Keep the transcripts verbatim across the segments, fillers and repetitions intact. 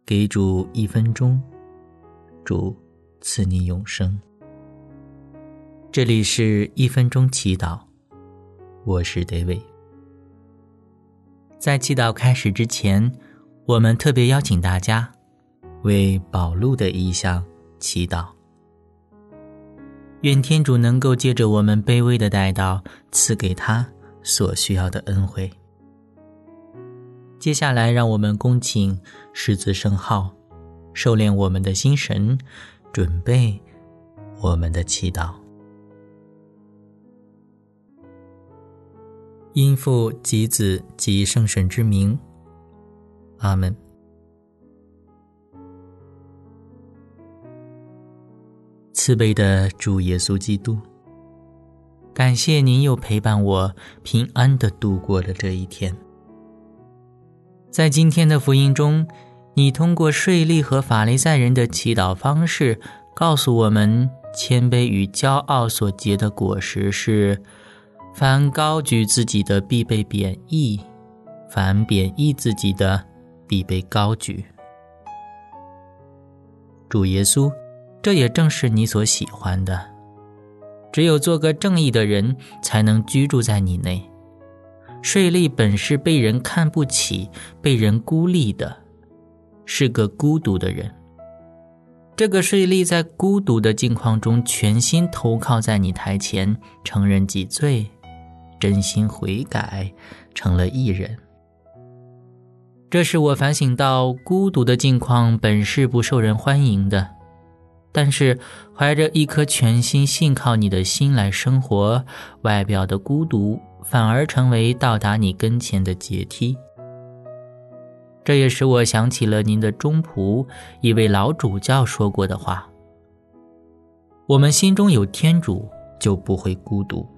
给主一分钟，主赐你永生。这里是一分钟祈祷，我是 David。 在祈祷开始之前，我们特别邀请大家为宝路的意向祈祷，愿天主能够借着我们卑微的代祷，赐给他所需要的恩惠。接下来让我们恭请狮子圣号，收敛我们的心神，准备我们的祈祷。因父及子及圣神之名，阿们。慈悲的主耶稣基督，感谢您又陪伴我平安地度过了这一天。在今天的福音中，你通过税吏和法利赛人的祈祷方式，告诉我们谦卑与骄傲所结的果实是：凡高举自己的必被贬义，凡贬义自己的必被高举。主耶稣，这也正是你所喜欢的。只有做个正义的人，才能居住在你内。税吏本是被人看不起、被人孤立的，是个孤独的人。这个税吏在孤独的境况中，全心投靠在你台前，承认己罪，真心悔改，成了义人。这使我反省到，孤独的境况本是不受人欢迎的，但是怀着一颗全心信靠你的心来生活，外表的孤独反而成为到达你跟前的阶梯。这也使我想起了您的忠仆，一位老主教说过的话：我们心中有天主，就不会孤独。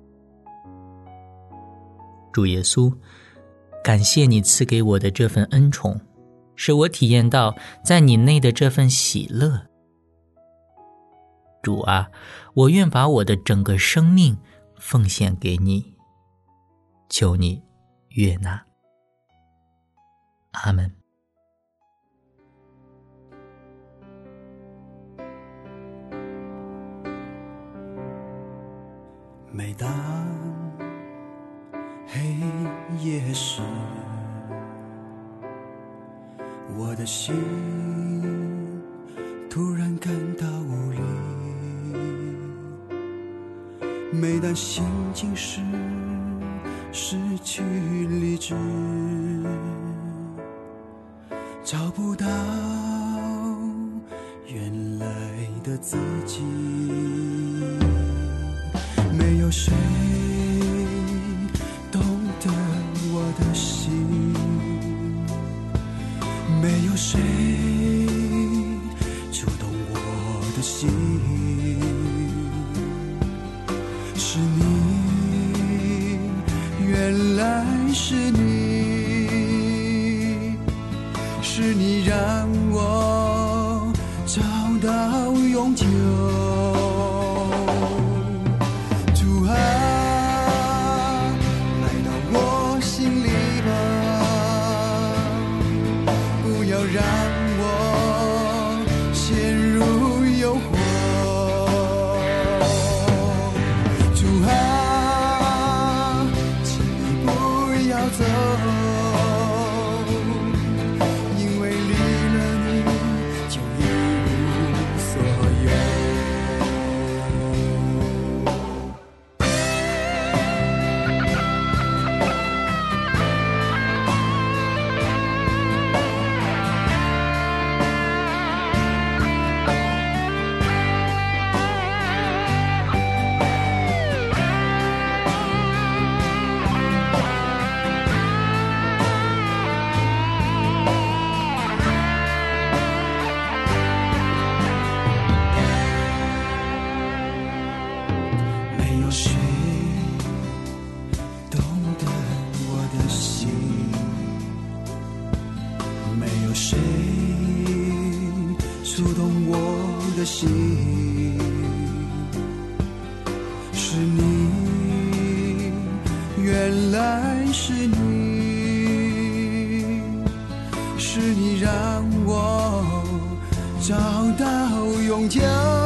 主耶稣，感谢你赐给我的这份恩宠，使我体验到在你内的这份喜乐。主啊，我愿把我的整个生命奉献给你，求你悦纳。阿们。 每当黑夜时，我的心突然感到无力。每当心境时失去理智，找不到原来的自己。没有谁懂得我的心，没有谁触动我的心。是你，原来是你，是你让我找到永久。主啊，来到我心里吧，不要让我陷入诱惑。主啊，请你不要走，因为离了你就一无所有。没有谁懂得我的心，没有谁触动我的心。是你，原来是你，是你让我找到永久。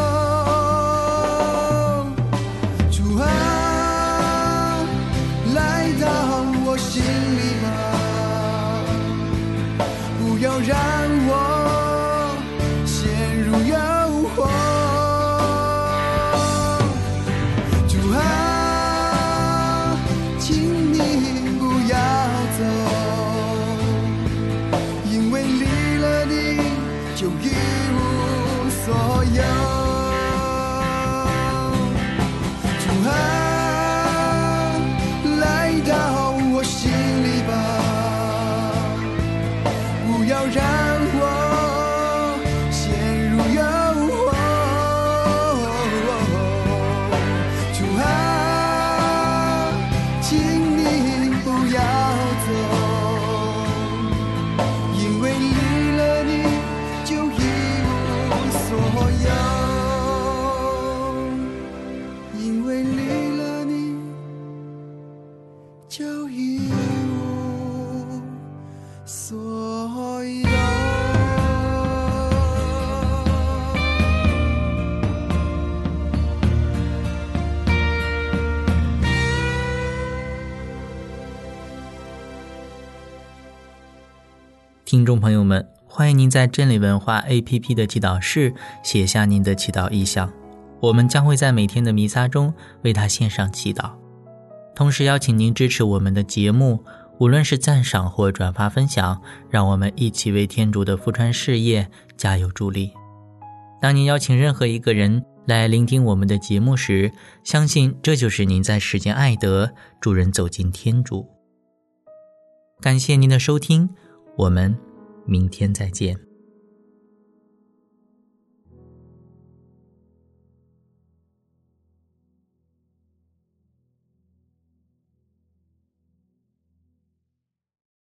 主啊，来到我心里吧，不要让我陷入诱惑。主啊，请你不要走，因为离了你就一无所有。主啊，来到我心里吧，不要让我陷入诱惑。主啊，请你不要走，因为离了你就一无所有，因为离了你就一无所有。 听众朋友们，欢迎您在真理文化 A P P 的祈祷室写下您的祈祷意向，我们将会在每天的弥撒中为他献上祈祷。同时邀请您支持我们的节目，无论是赞赏或转发分享，让我们一起为天主的福传事业加油助力。当您邀请任何一个人来聆听我们的节目时，相信这就是您在实践爱德，助人走进天主。感谢您的收听，我们明天再见。